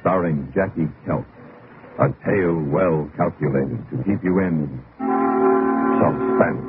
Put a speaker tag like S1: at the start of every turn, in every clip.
S1: starring Jackie Kelp. A tale well calculated to keep you in suspense.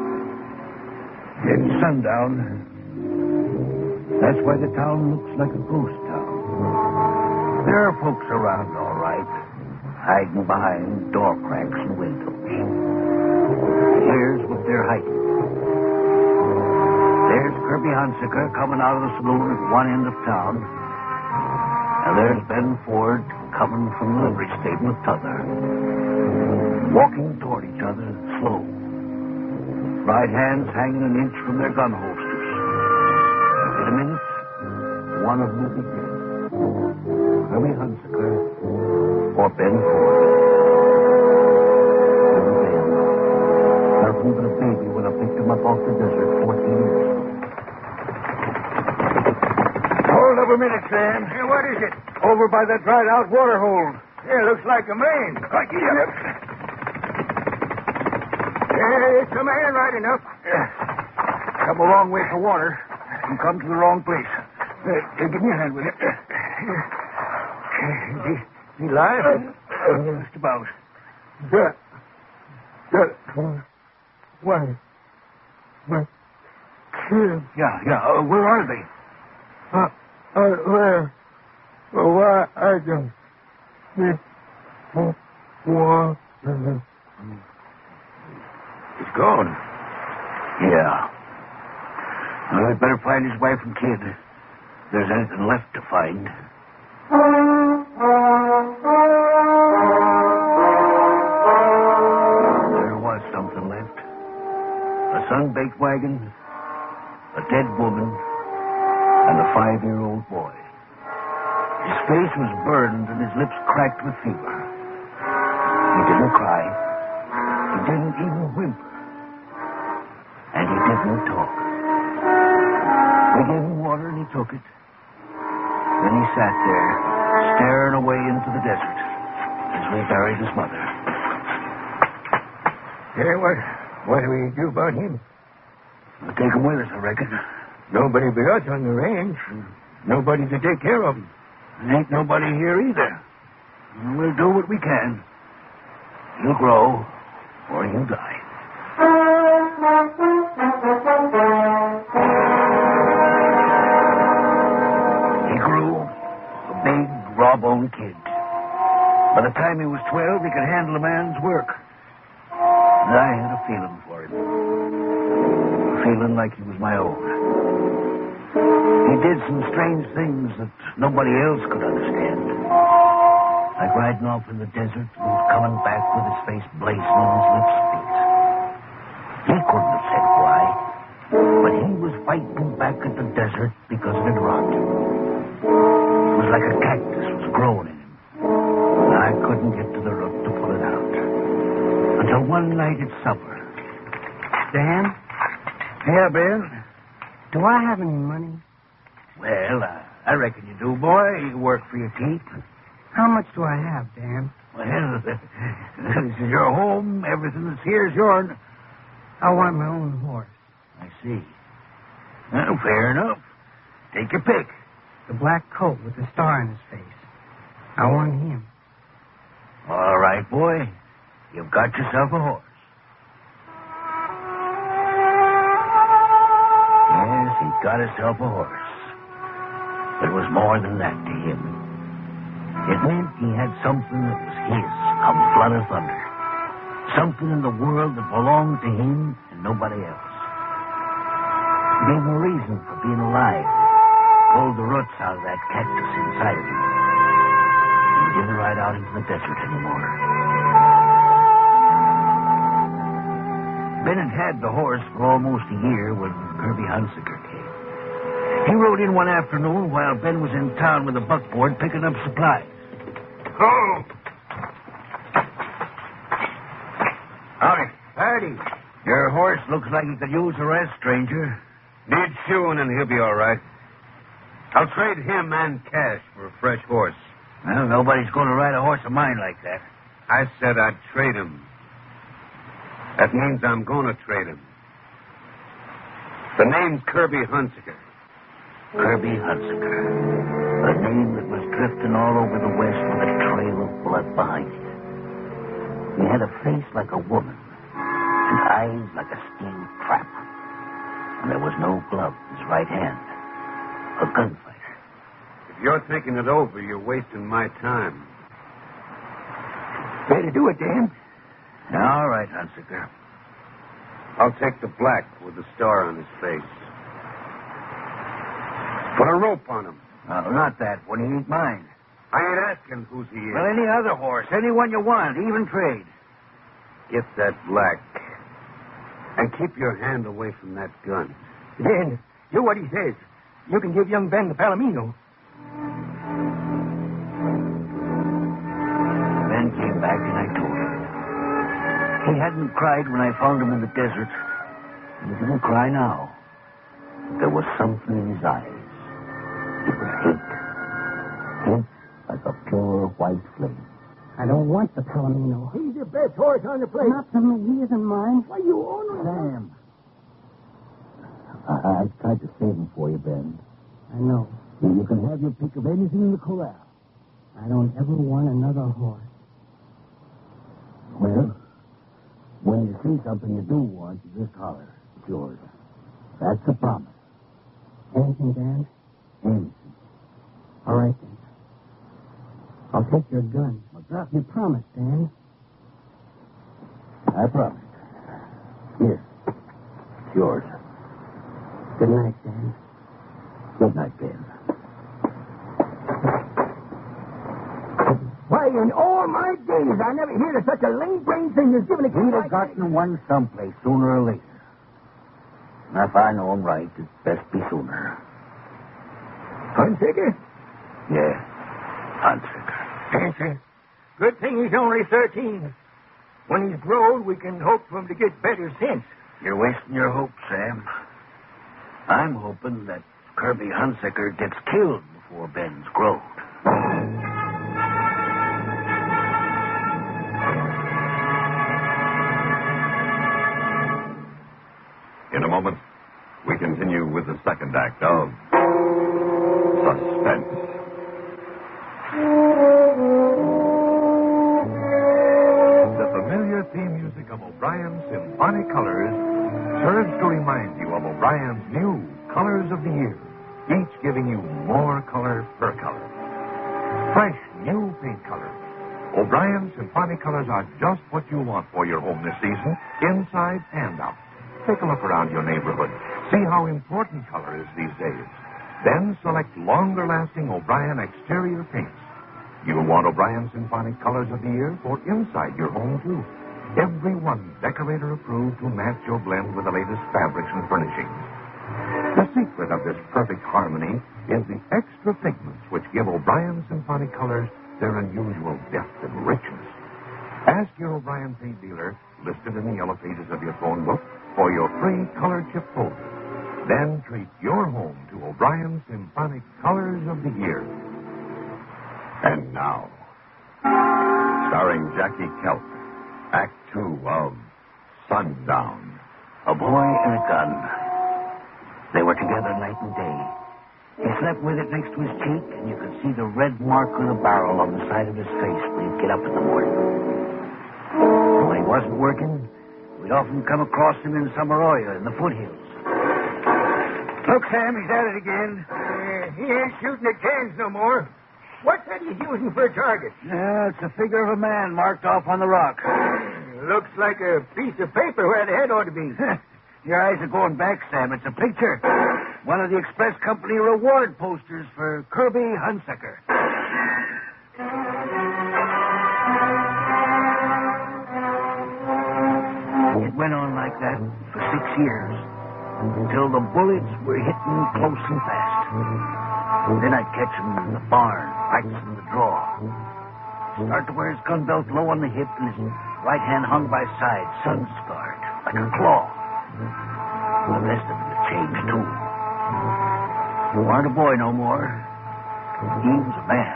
S2: It's sundown. That's why the town looks like a ghost town. There are folks around, all right, hiding behind door cracks and windows. Here's what they're hiding. There's Kirby Hunsaker coming out of the saloon at one end of town. And there's Ben Ford coming from the livery stable at t'other. Walking toward each other, slow. Right hands hanging an inch from their gun holsters. In a minute, one of them will be dead. Kirby Hunsaker or Ben Ford. Little Ben. Nothing but a baby when I picked him up off the desert 14 years ago.
S3: Hold up a minute, Sam.
S4: Hey, what is it?
S3: Over by that dried-out water hole.
S4: Yeah, looks like a man.
S3: Yep.
S4: Yeah, it's a man right enough.
S3: Come a long way for water. You come to the wrong place. Give me a hand with it. Is he alive? Just about.
S5: Why?
S3: Yeah. Where are they?
S5: Where? Why I don't need water.
S3: He's gone.
S2: Yeah. Well, I'd better find his wife and kid. If there's anything left to find. There was something left. A sun-baked wagon, a dead woman, and a 5-year-old boy. His face was burned and his lips cracked with fever. He didn't cry. He didn't even whimper. And he didn't talk. We gave him water and he took it. Then he sat there, staring away into the desert as we buried his mother.
S3: Yeah, what do we do about him?
S2: We'll take him with us, I reckon.
S3: Nobody but us on the range. Nobody to take care of him.
S2: Ain't nobody here either. We'll do what we can. He'll grow, or he'll die. He grew, a big, raw-boned kid. By the time he was 12, he could handle a man's work. And I had a feeling for him. A feeling like he was my own. He did some strange things that nobody else could understand. Like riding off in the desert and coming back with his face blazing and his lips split. He couldn't have said why, but he was fighting back at the desert because it had robbed him. It was like a cactus was growing in him, and I couldn't get to the root to pull it out. Until one night at supper.
S5: Dan,
S2: Yeah, Ben?
S5: do I have any money?
S2: Well, I reckon you do, boy. You work for your keep.
S5: How much do I have, Dan?
S2: Well, this is your home. Everything that's here is yours.
S5: I want my own horse.
S2: I see. Well, fair enough. Take your pick.
S5: The black coat with the star in his face. I want him.
S2: All right, boy. You've got yourself a horse. Yes, he got himself a horse. But it was more than that to him. It meant he had something that was his, come flood of thunder. Something in the world that belonged to him and nobody else. It gave him a reason for being alive. Pulled the roots out of that cactus inside of him. And he didn't ride out into the desert anymore. Bennett had the horse for almost a year when Kirby Hunsaker came. He rode in one afternoon while Ben was in town with a buckboard picking up supplies.
S4: Oh.
S2: Howdy. Your horse looks like he could use a rest, stranger.
S6: Needs shoeing and he'll be all right. I'll trade him and cash for a fresh horse.
S2: Well, nobody's going to ride a horse of mine like that.
S6: I said I'd trade him. That means I'm going to trade him. The name's Kirby Hunsaker.
S2: Kirby Hunsaker. A name that was drifting all over the West with a trail of blood behind it. He had a face like a woman and eyes like a steel trap. And there was no glove in his right hand. A gunfighter.
S6: If you're thinking it over, you're wasting my time.
S3: Better do it, Dan.
S2: All right, Hunsaker.
S6: I'll take the black with the star on his face. Put a rope on him.
S2: Not that one. He ain't mine.
S6: I ain't asking whose he is.
S2: Well, any other horse. Any one you want. Even trade.
S6: Get that black. And keep your hand away from that gun.
S3: Dan, do what he says. You can give young Ben the Palomino.
S2: Ben came back and I told him. He hadn't cried when I found him in the desert. He didn't cry now. There was something in his eyes. It was hate. Hate like a pure white flame.
S5: I don't want the Palomino.
S3: He's the best horse on the place.
S5: Not to me. He isn't mine.
S3: Why, you own him.
S2: Sam. I tried to save him for you, Ben.
S5: I know.
S2: You can have your pick of anything in the corral.
S5: I don't ever want another horse.
S2: Well, when you see something you do want, you just holler. It's yours. That's a promise.
S5: Anything, Dan?
S2: Anything.
S5: All right, then. I'll take your gun. You promised, Dan.
S2: I promised. Here. It's yours.
S5: Good night, Dan.
S2: Good night, Ben.
S3: Why, in all my days, I never heard of such a lame-brained thing as giving a kid
S2: He'd
S3: like
S2: have gotten one someplace sooner or later. And if I know him right, it'd best be sooner.
S3: Hunsaker?
S2: Yeah, Hunsaker.
S3: Answer. Good thing he's only 13. When he's grown, we can hope for him to get better sense.
S2: You're wasting your hope, Sam. I'm hoping that Kirby Hunsaker gets killed before Ben's grown.
S1: In a moment, we continue with the second act of Suspense. The familiar theme music of O'Brien's Symphonic Colors serves to remind you of O'Brien's new Colors of the Year, each giving you more color per color. Fresh, new paint colors. O'Brien's Symphonic Colors are just what you want for your home this season, inside and out. Take a look around your neighborhood. See how important color is these days. Then select longer-lasting O'Brien exterior paints. You'll want O'Brien Symphonic Colors of the Year for inside your home, too. Every one decorator approved to match your blend with the latest fabrics and furnishings. The secret of this perfect harmony is the extra pigments which give O'Brien Symphonic Colors their unusual depth and richness. Ask your O'Brien paint dealer, listed in the yellow pages of your phone book, for your free color chip folder. Then treat your home to O'Brien Symphonic Colors of the Year. And now, starring Jackie Kelp, Act 2 of Sundown.
S2: A boy and a gun. They were together night and day. He slept with it next to his cheek, and you could see the red mark of the barrel on the side of his face when he'd get up in the morning. When he wasn't working, we'd often come across him in Samaroya in the foothills. Look, Sam, he's at it again.
S3: He ain't shooting at cans no more. What's that he's using for a target?
S2: Yeah, it's a figure of a man marked off on the rock.
S3: Looks like a piece of paper where the head ought to be.
S2: Your eyes are going back, Sam. It's a picture. One of the Express Company reward posters for Kirby Hunsaker. It went on like that for 6 years, until the bullets were hitting close and fast. Then I'd catch him in the barn, fights in the draw. Start to wear his gun belt low on the hip, and his right hand hung by his side, sun-scarred, like a claw. The rest of him had changed, too. He weren't a boy no more. He was a man.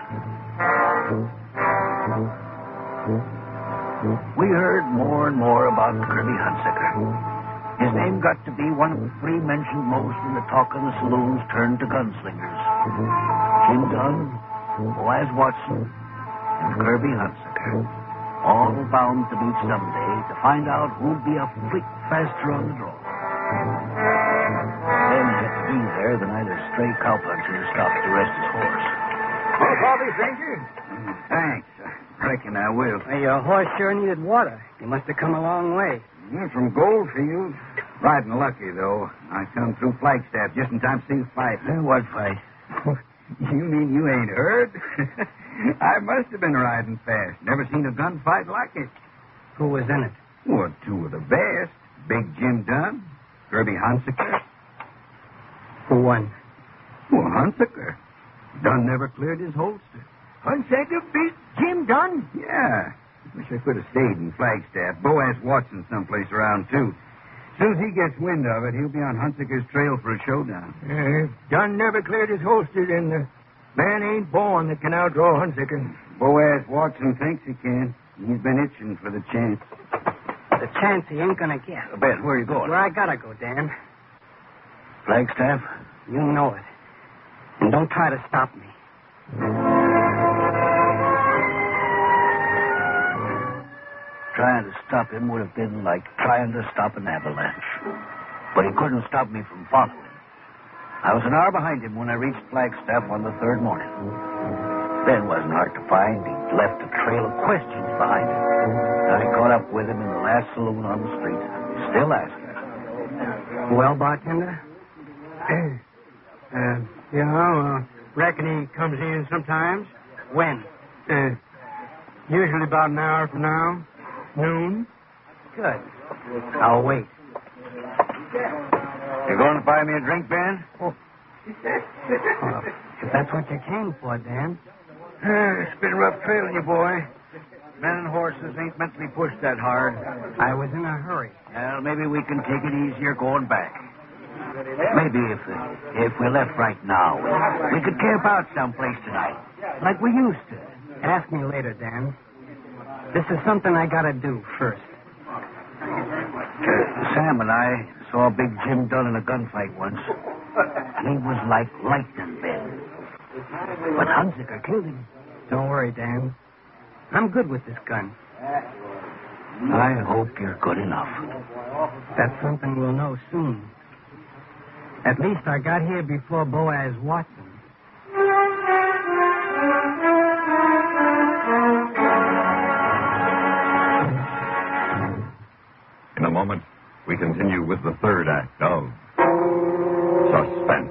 S2: We heard more and more about Kirby Hunsaker. His name got to be one of the three mentioned most when the talk of the saloons turned to gunslingers. Jim Dunn, Boaz Watson, and Kirby Hunsaker. All bound to meet someday to find out who'd be a freak faster on the draw. Ben had to be there the night a stray cowpuncher stopped to rest his horse.
S3: More coffee, stranger?
S6: Thanks. I reckon I will.
S5: Hey, your horse sure needed water. You must have come a long way.
S6: From Goldfield. Riding lucky, though. I come through Flagstaff just in time to see the fight.
S2: What fight?
S6: You mean you ain't heard? I must have been riding fast. Never seen a gunfight like it.
S5: Who was in it?
S6: Well, two of the best. Big Jim Dunn, Kirby Hunsaker.
S5: Who won?
S6: Well, Hunsaker. Dunn never cleared his holster.
S3: Hunsaker beat Jim Dunn?
S6: Yeah. Wish I could have stayed in Flagstaff. Boaz Watson someplace around, too. As soon as he gets wind of it, he'll be on Hunsaker's trail for a showdown.
S3: If Dunn never cleared his holster, then the man ain't born that can outdraw Hunsaker.
S6: Boaz Watson thinks he can. He's been itching for the chance.
S5: The chance he ain't gonna get.
S2: Ben, where are you going?
S5: Where I gotta go, Dan.
S2: Flagstaff?
S5: You know it. And don't try to stop me.
S2: Trying to stop him would have been like trying to stop an avalanche. But he couldn't stop me from following. I was an hour behind him when I reached Flagstaff on the third morning. Ben wasn't hard to find. He'd left a trail of questions behind him. I caught up with him in the last saloon on the street. Still asking.
S5: Well, bartender?
S7: Reckon he comes in sometimes.
S5: When?
S7: Usually about an hour from now. Noon.
S5: Good. I'll wait.
S6: You going to buy me a drink, Ben?
S5: If that's what you came for, Dan.
S6: It's been rough trailing you, boy. Men and horses ain't meant to be pushed that hard.
S5: I was in a hurry.
S2: Well, maybe we can take it easier going back. Maybe if we left right now, we could camp out someplace tonight, like we used to.
S5: Ask me later, Dan. This is something I gotta do first.
S2: Sam and I saw Big Jim Dunn in a gunfight once. He was like lightning, Ben. But Hunsaker killed him.
S5: Don't worry, Dan. I'm good with this gun.
S2: I hope you're good enough.
S5: That's something we'll know soon. At least I got here before Boaz Watson.
S1: In a moment, we continue with the third act of Suspense.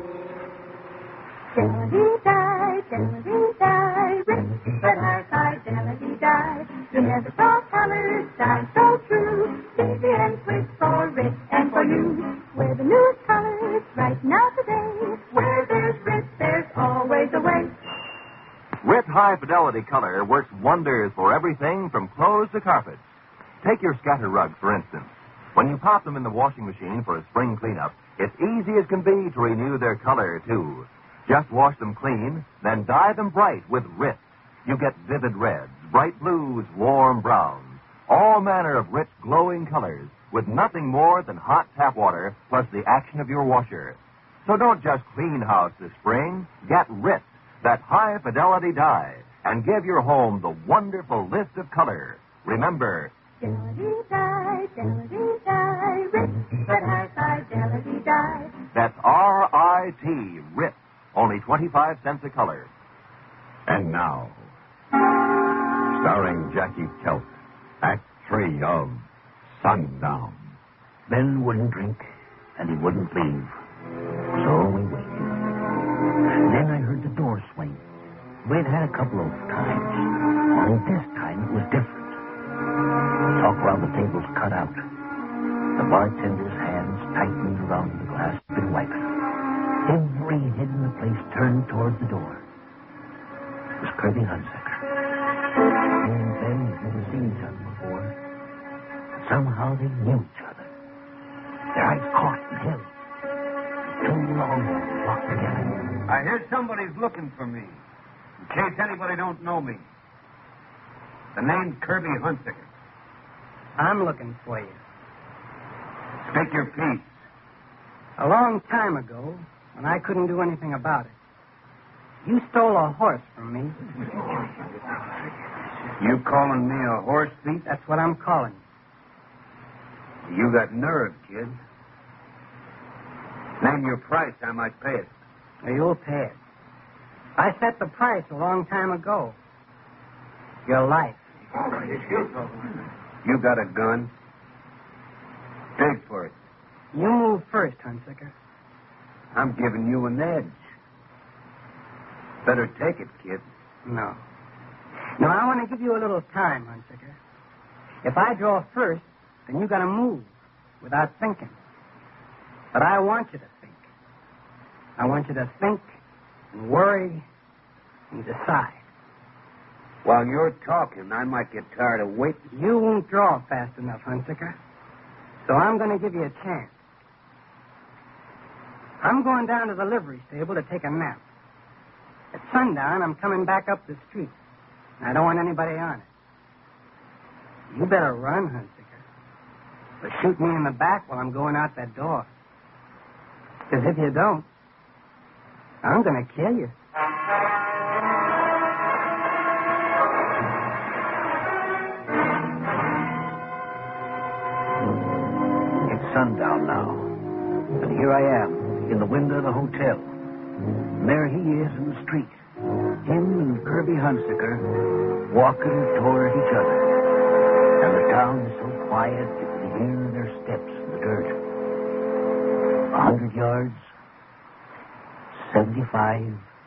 S8: Dell-a-dee-die, rip, but high-side, dell-a-dee-die. You never saw colors shine so true. Easy and quick for Rip and for you. We're the newest colors right now today. Where there's Rip, there's always a way.
S9: Rip High Fidelity Color works wonders for everything from clothes to carpets. Take your scatter rugs, for instance. When you pop them in the washing machine for a spring cleanup, it's easy as can be to renew their color, too. Just wash them clean, then dye them bright with Rip. You get vivid reds, bright blues, warm browns, all manner of rich, glowing colors with nothing more than hot tap water plus the action of your washer. So don't just clean house this spring. Get Rip, that high-fidelity dye, and give your home the wonderful list of color. Remember,
S8: Dell-a-dee-die, Rip, but high-side, dell-a-dee-die.
S9: that's R-I-T, Rip. Only 25 cents a color.
S1: And now, starring Jackie Kelt, Act 3 of Sundown.
S2: Ben wouldn't drink, and he wouldn't leave. So we waited. Then I heard the door swing. We'd had a couple of times. Only this time it was different. Talk around the tables cut out. The bartender's hands tightened around the glass and wipes. Every head in the place turned toward the door. It was Kirby Hunsaker. He and Ben had never seen each other before. But somehow they knew each other. Their eyes caught and held. Too long locked together.
S6: I hear somebody's looking for me. In case anybody don't know me. The name's Kirby Hunsaker.
S5: I'm looking for you.
S6: Take your piece.
S5: A long time ago, when I couldn't do anything about it, you stole a horse from me.
S6: You calling me a horse thief?
S5: That's what I'm calling you.
S6: You got nerve, kid. Name your price. I might pay it.
S5: Now, you'll pay it. I set the price a long time ago. Your life.
S6: You got a gun? Dig for it.
S5: You move first, Hunsicker.
S6: I'm giving you an edge. Better take it, kid.
S5: No. No, I want to give you a little time, Hunsicker. If I draw first, then you got to move without thinking. But I want you to think. I want you to think and worry and decide.
S6: While you're talking, I might get tired of waiting.
S5: You won't draw fast enough, Hunsicker. So I'm going to give you a chance. I'm going down to the livery stable to take a nap. At sundown, I'm coming back up the street. I don't want anybody on it. You better run, Hunsicker. Or shoot me in the back while I'm going out that door. Because if you don't, I'm going to kill you.
S2: It's sundown now. And here I am, in the window of the hotel. And there he is in the street. Him and Kirby Hunsicker walking toward each other. And the town is so quiet you can hear their steps in the dirt. 100 yards, 75,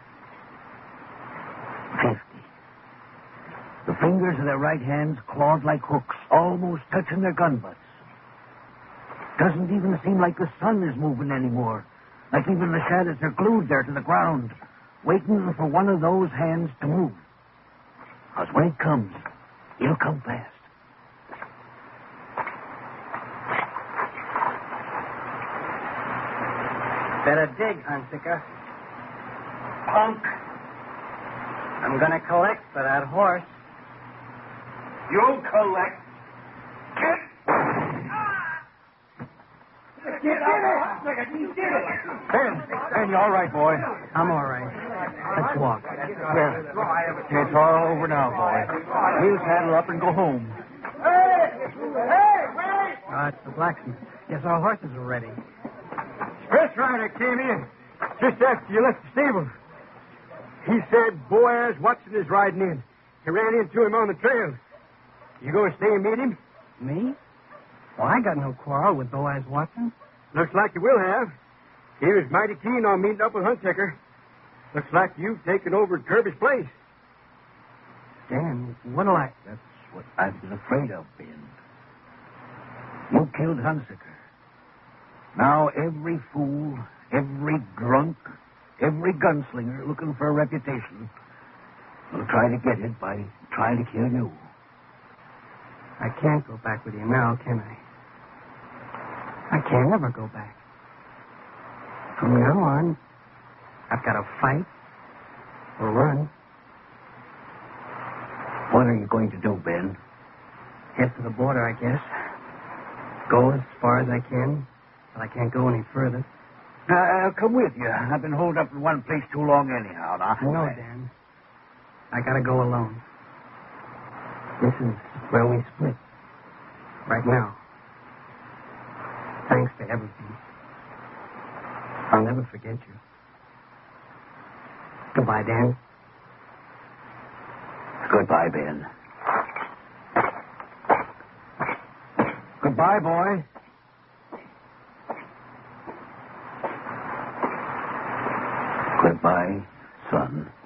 S2: 50. The fingers of their right hands clawed like hooks, almost touching their gun butts. Doesn't even seem like the sun is moving anymore. Like even the shadows are glued there to the ground, waiting for one of those hands to move. Because when it comes, it'll come fast.
S5: Better dig, Hunsicker. Punk. I'm going to collect for that horse.
S4: You'll collect.
S3: Ben, you all right, boy?
S5: I'm all right. Let's walk.
S3: It's all over now, boy. We'll saddle up and go home.
S5: It's the blacksmith. Yes, our horses are ready.
S3: Express rider came in just after you left the stable. He said Boaz Watson is riding in. He ran into him on the trail. You going to stay and meet him?
S5: Me? Well, I got no quarrel with Boaz Watson.
S3: Looks like you will have. He was mighty keen on meeting up with Hunsicker. Looks like you've taken over Kirby's place.
S5: Dan, what'll I...
S2: That's what I've been afraid of, Ben. You killed Hunsicker. Now every fool, every drunk, every gunslinger looking for a reputation will try to get it by trying to kill you.
S5: I can't go back with you now, can I? I can't ever go back. From now on, I've got to fight or run.
S2: What are you going to do, Ben?
S5: Head for the border, I guess. Go as far as I can, but I can't go any further.
S2: I'll come with you. I've been holed up in one place too long anyhow.
S5: No, Dan. I got to go alone. This is where we split. Right now. Thanks for everything. I'll never forget you. Goodbye, Dan.
S2: Goodbye, Ben.
S3: Goodbye, boy.
S2: Goodbye, son.